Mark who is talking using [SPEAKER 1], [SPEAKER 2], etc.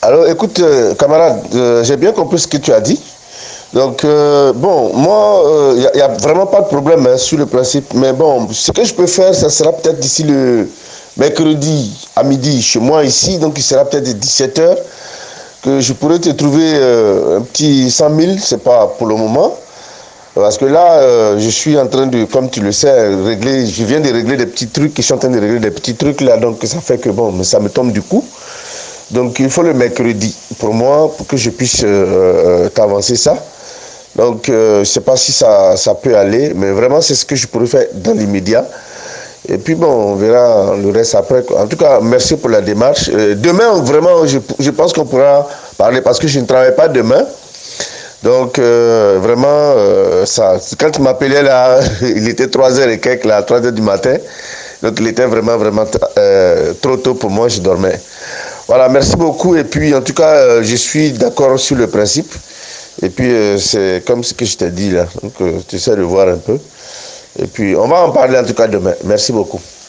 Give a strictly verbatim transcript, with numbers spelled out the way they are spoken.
[SPEAKER 1] Alors, écoute, euh, camarade, euh, j'ai bien compris ce que tu as dit. Donc, euh, bon, moi, il n'y a, a, vraiment pas de problème hein, sur le principe. Mais bon, ce que je peux faire, ça sera peut-être d'ici le mercredi à midi chez moi ici. Donc, il sera peut-être dix-sept heures que je pourrais te trouver euh, un petit cent mille. C'est pas pour le moment. Parce que là, euh, je suis en train de, comme tu le sais, régler, je viens de régler des petits trucs, je suis en train de régler des petits trucs là, donc ça fait que bon, ça me tombe du coup. Donc il faut le mercredi pour moi, pour que je puisse euh, t'avancer ça. Donc euh, je ne sais pas si ça, ça peut aller, mais vraiment c'est ce que je pourrais faire dans l'immédiat. Et puis bon, on verra le reste après. En tout cas, merci pour la démarche. Euh, demain, vraiment, je, je pense qu'on pourra parler parce que je ne travaille pas demain. Donc, euh, vraiment, euh, ça, quand il m'appelait là, il était trois heures et quelques, là, trois heures du matin. Donc, il était vraiment, vraiment euh, trop tôt pour moi, je dormais. Voilà, merci beaucoup. Et puis, en tout cas, euh, je suis d'accord sur le principe. Et puis, euh, c'est comme ce que je t'ai dit là. Donc, euh, tu essaies de voir un peu. Et puis, on va en parler en tout cas demain. Merci beaucoup.